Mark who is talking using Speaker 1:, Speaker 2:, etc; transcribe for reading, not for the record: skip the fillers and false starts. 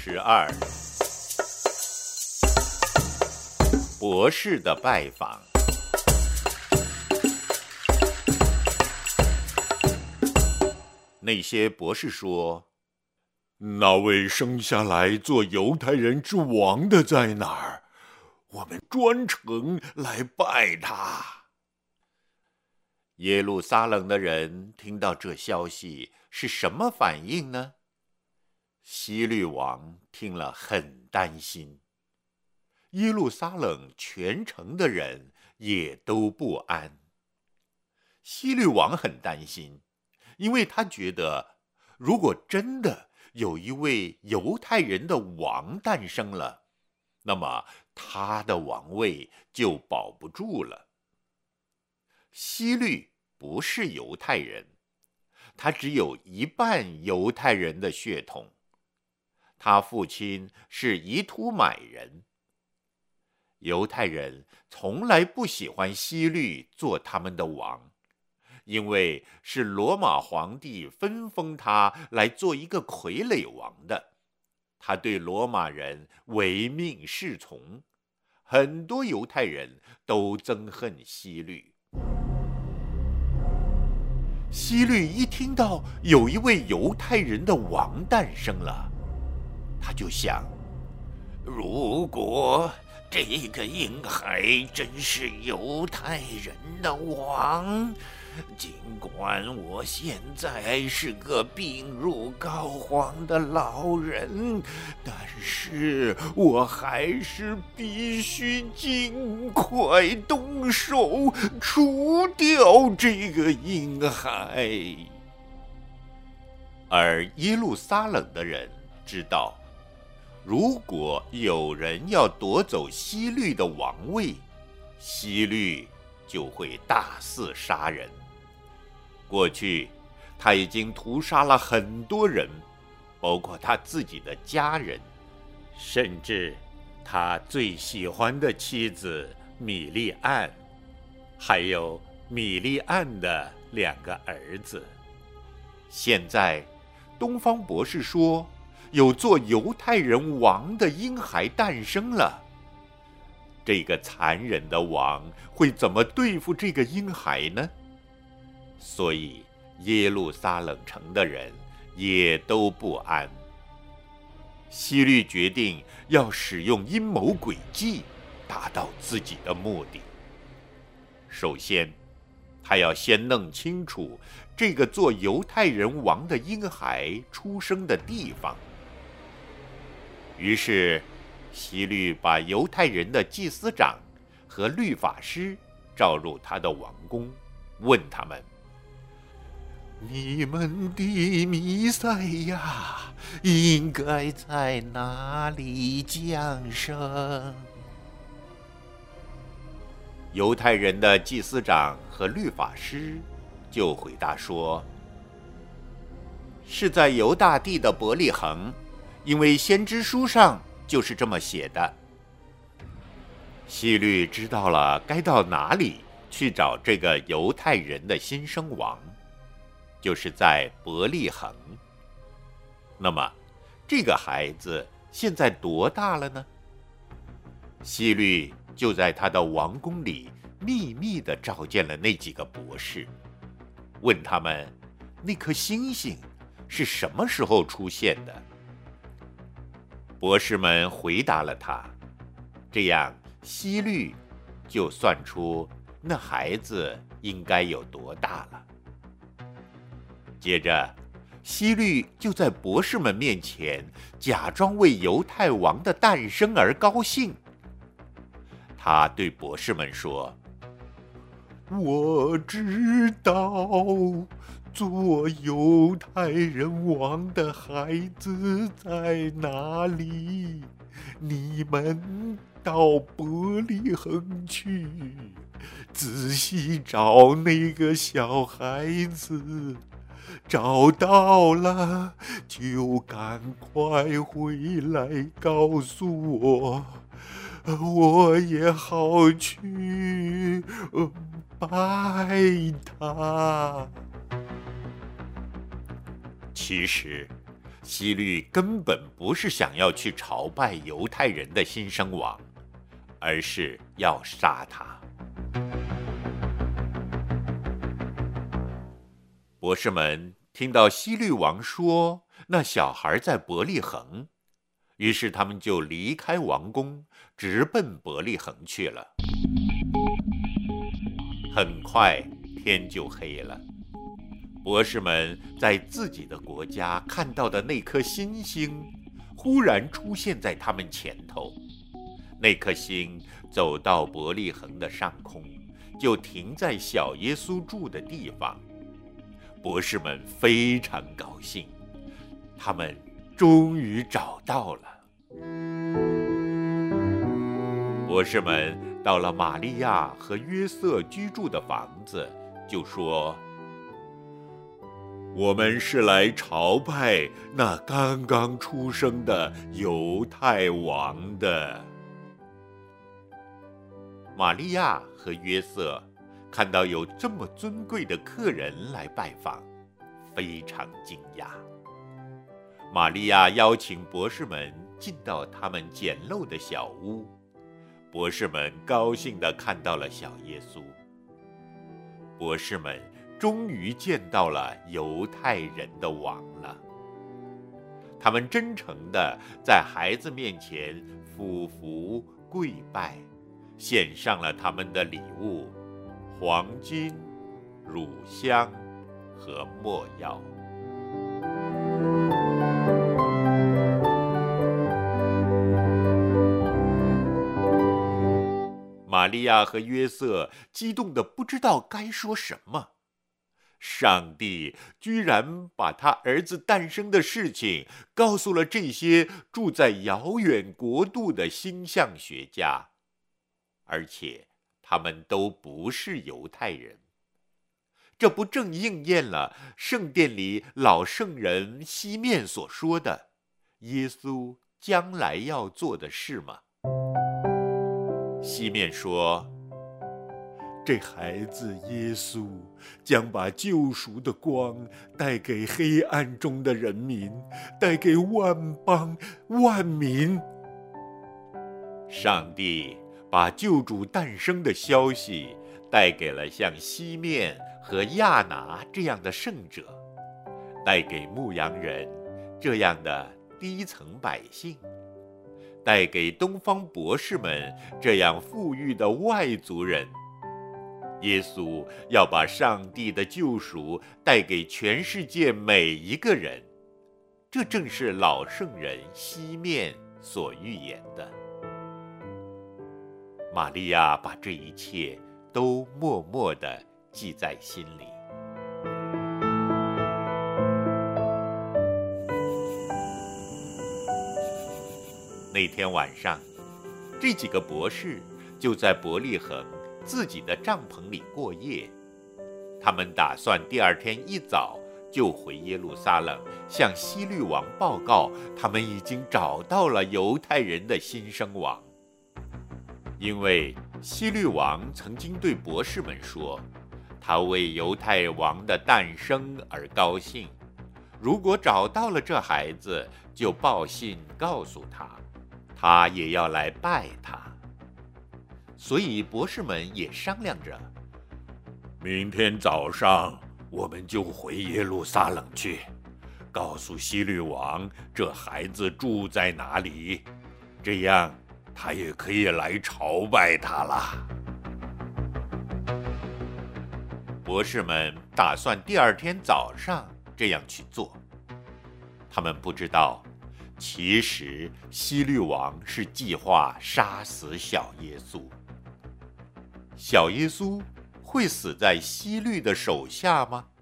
Speaker 1: 12博士的拜访。那些博士说，
Speaker 2: 那位生下来做犹太人之王的在哪儿？我们专程来拜他。
Speaker 1: 耶路撒冷的人听到这消息是什么反应呢？希律王听了很担心，耶路撒冷全城的人也都不安。希律王很担心，因为他觉得，如果真的有一位犹太人的王诞生了，那么他的王位就保不住了。希律不是犹太人，他只有一半犹太人的血统。他父亲是以土买人。犹太人从来不喜欢希律做他们的王，因为是罗马皇帝分封他来做一个傀儡王的。他对罗马人唯命是从，很多犹太人都憎恨希律。希律一听到有一位犹太人的王诞生了，他就想，
Speaker 3: 如果这个婴孩真是犹太人的王，尽管我现在是个病入膏肓的老人，但是我还是必须尽快动手除掉这个婴孩。
Speaker 1: 而耶路撒冷的人知道，如果有人要夺走希律的王位，希律就会大肆杀人。过去他已经屠杀了很多人，包括他自己的家人，甚至他最喜欢的妻子米利暗，还有米利暗的2个儿子。现在东方博士说，有做犹太人王的婴孩诞生了。这个残忍的王会怎么对付这个婴孩呢？所以耶路撒冷城的人也都不安。希律决定要使用阴谋诡计，达到自己的目的。首先，他要先弄清楚这个做犹太人王的婴孩出生的地方。于是希律把犹太人的祭司长和律法师召入他的王宫，问他们，
Speaker 3: 你们的弥赛亚应该在哪里降生？
Speaker 1: 犹太人的祭司长和律法师就回答说，是在犹大地的伯利恒，因为先知书上就是这么写的。希律知道了该到哪里去找这个犹太人的新生王，就是在伯利恒。那么这个孩子现在多大了呢？希律就在他的王宫里秘密地召见了那几个博士，问他们那颗星星是什么时候出现的。博士们回答了他，这样希律就算出那孩子应该有多大了。接着希律就在博士们面前假装为犹太王的诞生而高兴。他对博士们说，
Speaker 2: 我知道做犹太人王的孩子在哪里，你们到伯利恒去，仔细找那个小孩子，找到了就赶快回来告诉我，我也好去拜他。
Speaker 1: 其实希律根本不是想要去朝拜犹太人的新生王，而是要杀他。博士们听到希律王说那小孩在伯利恒，于是他们就离开王宫，直奔伯利恒去了。很快天就黑了，博士们在自己的国家看到的那颗星星忽然出现在他们前头。那颗星走到伯利恒的上空，就停在小耶稣住的地方。博士们非常高兴，他们终于找到了。博士们到了玛利亚和约瑟居住的房子，就说：“
Speaker 2: 我们是来朝拜那刚刚出生的犹太王的。”
Speaker 1: 玛利亚和约瑟看到有这么尊贵的客人来拜访，非常惊讶。玛利亚邀请博士们进到他们简陋的小屋，博士们高兴地看到了小耶稣。博士们终于见到了犹太人的王了。他们真诚地在孩子面前俯伏跪拜，献上了他们的礼物：黄金、乳香和没药。玛利亚和约瑟激动得不知道该说什么。上帝居然把他儿子诞生的事情告诉了这些住在遥远国度的星象学家，而且他们都不是犹太人。这不正应验了圣殿里老圣人西面所说的耶稣将来要做的事吗？西面说，
Speaker 2: 这孩子耶稣将把救赎的光带给黑暗中的人民，带给万邦万民。
Speaker 1: 上帝把救主诞生的消息带给了像西面和亚拿这样的圣者，带给牧羊人这样的低层百姓，带给东方博士们这样富裕的外族人。耶稣要把上帝的救赎带给全世界每一个人，这正是老圣人西面所预言的。玛利亚把这一切都默默地记在心里。那天晚上，这几个博士就在伯利恒自己的帐篷里过夜。他们打算第二天一早就回耶路撒冷，向希律王报告他们已经找到了犹太人的新生王。因为希律王曾经对博士们说，他为犹太王的诞生而高兴，如果找到了这孩子，就报信告诉他，他也要来拜他。所以博士们也商量着，
Speaker 2: 明天早上我们就回耶路撒冷去，告诉希律王这孩子住在哪里，这样他也可以来朝拜他了。
Speaker 1: 博士们打算第二天早上这样去做。他们不知道，其实希律王是计划杀死小耶稣。小耶稣会死在希律的手下吗？